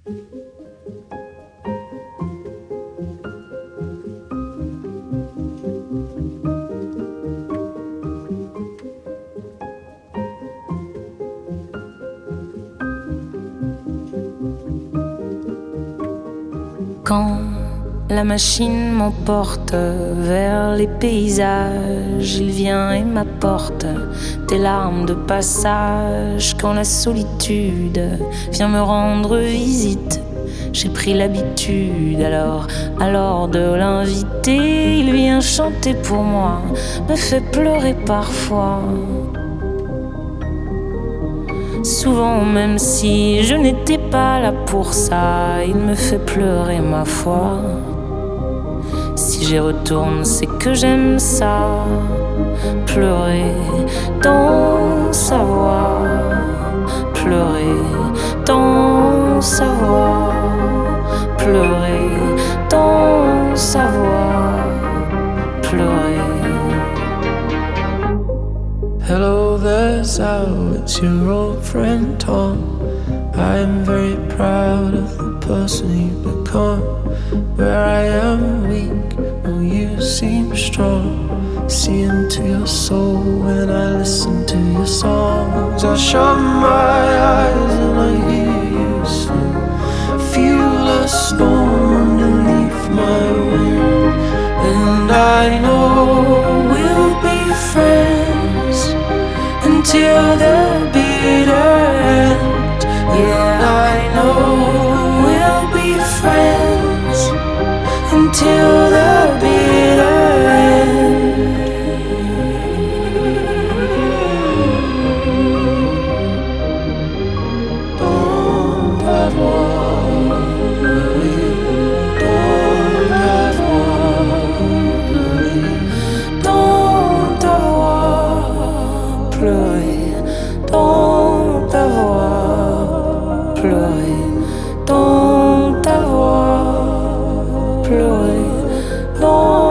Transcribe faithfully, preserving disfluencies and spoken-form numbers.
Quand la machine m'emporte vers les paysages, il vient et m'apporte des larmes de passage. Quand la solitude vient me rendre visite, j'ai pris l'habitude alors, alors de l'inviter. Il vient chanter pour moi, me fait pleurer parfois. Souvent, même si je n'étais pas là pour ça, il me fait pleurer ma foi. Si j'y retourne, c'est que j'aime ça. Pleurer dans sa voix, pleurer dans sa voix, pleurer dans sa voix, pleurer. Hello there, Sal, it's your old friend Tom. I am very proud of the person you've become. Where I am weak, oh you seem strong. See into your soul when I listen to your songs. I shut my eyes and I hear you sing. I feel a storm underneath my wing, and I know we'll be friends until the bitter end. Yeah, I know we'll be friends until the bitter end. Don't avoir, don't avoir, don't avoir pleuré, don't avoir pleuré, don't avoir pleuré, don't